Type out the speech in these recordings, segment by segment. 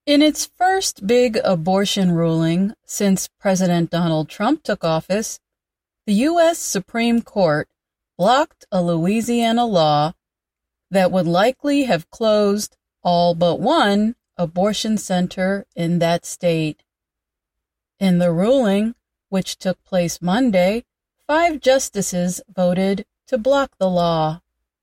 In its first big abortion ruling since President Donald Trump took office, the U.S. Supreme Court blocked a Louisiana law that would likely have closed all but one abortion center in that state. In the ruling, which took place Monday, 5 justices voted to block the law.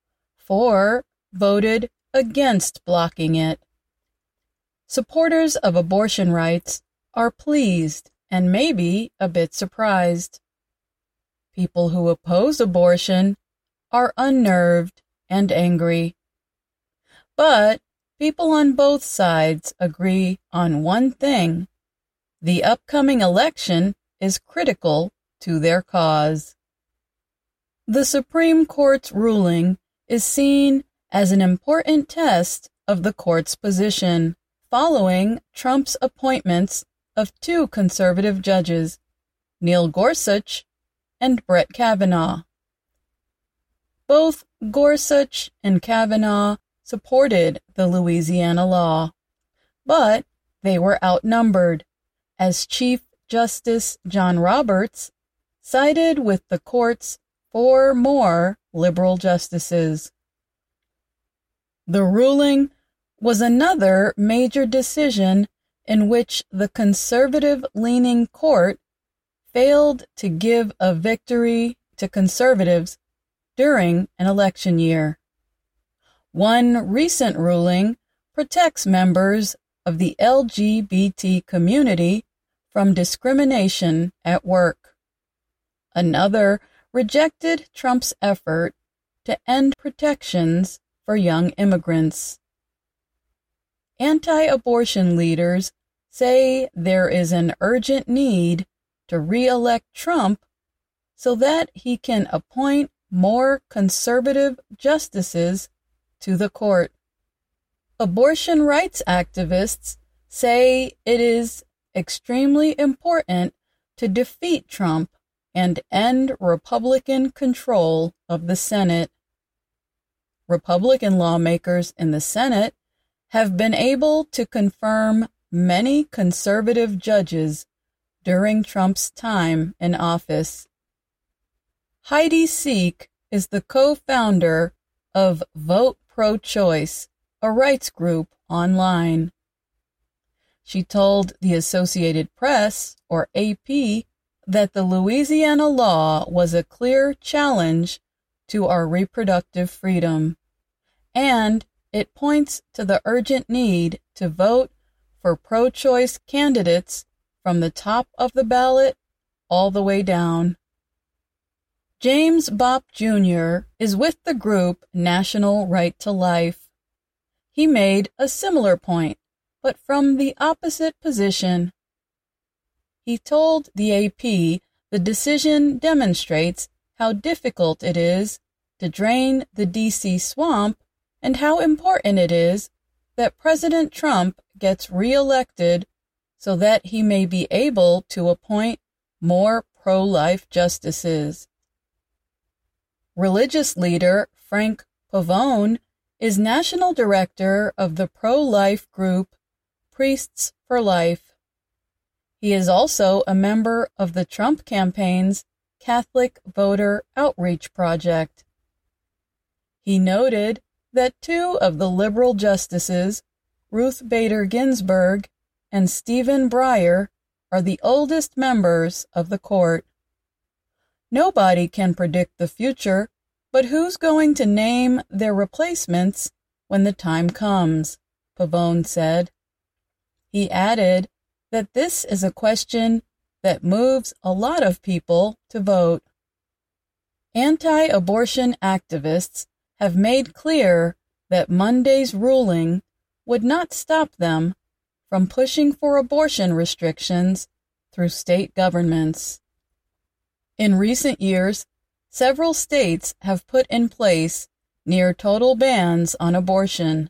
4 voted against blocking it. Supporters of abortion rights are pleased and maybe a bit surprised. People who oppose abortion are unnerved and angry. But people on both sides agree on one thing: the upcoming election is critical to their cause. The Supreme Court's ruling is seen as an important test of the court's position following Trump's appointments of 2 conservative judges, Neil Gorsuch and Brett Kavanaugh. Both Gorsuch and Kavanaugh supported the Louisiana law, but they were outnumbered, as Chief Justice John Roberts sided with the court's 4 more liberal justices. The ruling was another major decision in which the conservative-leaning court failed to give a victory to conservatives during an election year. One recent ruling protects members of the LGBT community from discrimination at work. Another rejected Trump's effort to end protections for young immigrants. Anti-abortion leaders say there is an urgent need to re-elect Trump so that he can appoint more conservative justices to the court. Abortion rights activists say it is extremely important to defeat Trump and end Republican control of the Senate. Republican lawmakers in the Senate have been able to confirm many conservative judges during Trump's time in office. Heidi Seek is the co-founder of Vote Pro-Choice, a rights group online. She told the Associated Press, or AP, that the Louisiana law was a clear challenge to our reproductive freedom, and it points to the urgent need to vote for pro-choice candidates from the top of the ballot all the way down. James Bopp Jr. is with the group National Right to Life. He made a similar point, but from the opposite position. He told the AP the decision demonstrates how difficult it is to drain the D.C. swamp and how important it is that President Trump gets re-elected so that he may be able to appoint more pro-life justices. Religious leader Frank Pavone is national director of the pro-life group Priests for Life. He is also a member of the Trump campaign's Catholic Voter Outreach Project. He noted that 2 of the liberal justices, Ruth Bader Ginsburg and Stephen Breyer, are the oldest members of the court. Nobody can predict the future, but who's going to name their replacements when the time comes, Pavone said. He added that this is a question that moves a lot of people to vote. Anti-abortion activists have made clear that Monday's ruling would not stop them from pushing for abortion restrictions through state governments. In recent years, several states have put in place near-total bans on abortion.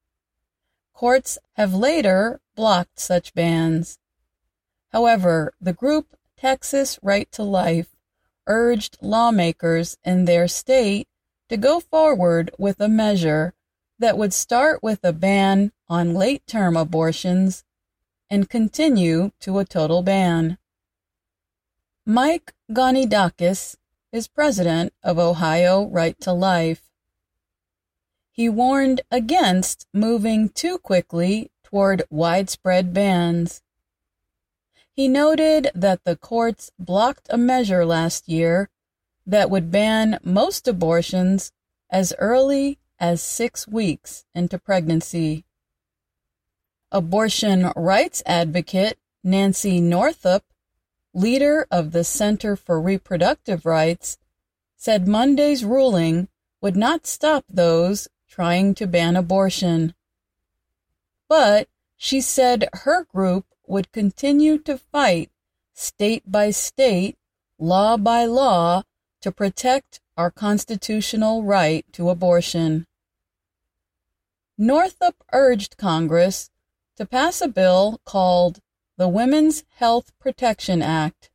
Courts have later blocked such bans. However, the group Texas Right to Life urged lawmakers in their state to go forward with a measure that would start with a ban on late-term abortions and continue to a total ban. Mike Gonidakis is president of Ohio Right to Life. He warned against moving too quickly toward widespread bans. He noted that the courts blocked a measure last year that would ban most abortions as early as 6 weeks into pregnancy. Abortion rights advocate Nancy Northup, leader of the Center for Reproductive Rights, said Monday's ruling would not stop those trying to ban abortion. But she said her group would continue to fight state by state, law by law, to protect our constitutional right to abortion. Northup urged Congress to pass a bill called the Women's Health Protection Act.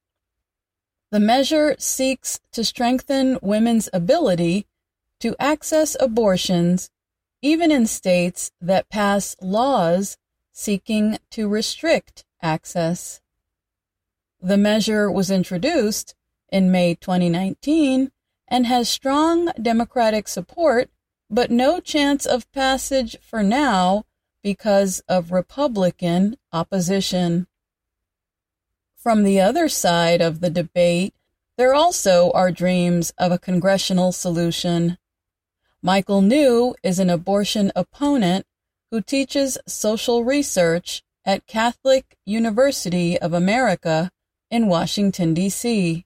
The measure seeks to strengthen women's ability to access abortions, even in states that pass laws seeking to restrict access. The measure was introduced in May 2019 and has strong Democratic support, but no chance of passage for now because of Republican opposition. From the other side of the debate, there also are dreams of a congressional solution. Michael New is an abortion opponent who teaches social research at Catholic University of America in Washington, D.C.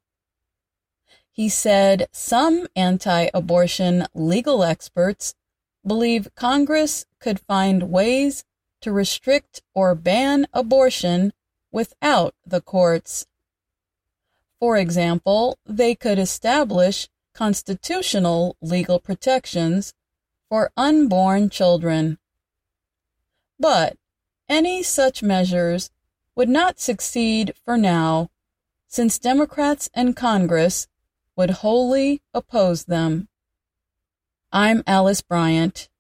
He said some anti-abortion legal experts believe Congress could find ways to restrict or ban abortion without the courts. For example, they could establish constitutional legal protections for unborn children. But any such measures would not succeed for now, since Democrats in Congress would wholly oppose them. I'm Alice Bryant.